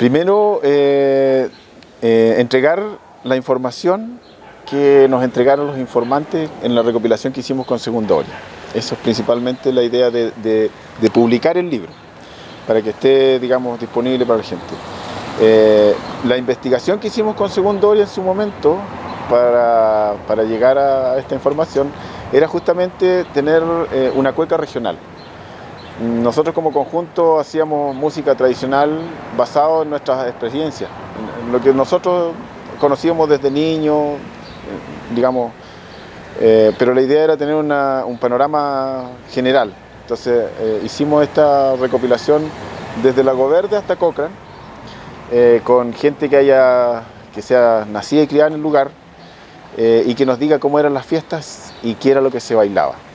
Primero, entregar la información que nos entregaron los informantes en la recopilación que hicimos con Segundo Oria. Eso es principalmente la idea de publicar el libro, para que esté, digamos, disponible para la gente. La investigación que hicimos con Segundo Oria en su momento, para llegar a esta información, era justamente tener una cueca regional. Nosotros como conjunto hacíamos música tradicional basado en nuestras experiencias, en lo que nosotros conocíamos desde niños, digamos, pero la idea era tener un panorama general. Entonces hicimos esta recopilación desde La Goverde hasta Cochrane, con gente que sea nacida y criada en el lugar, y que nos diga cómo eran las fiestas y qué era lo que se bailaba.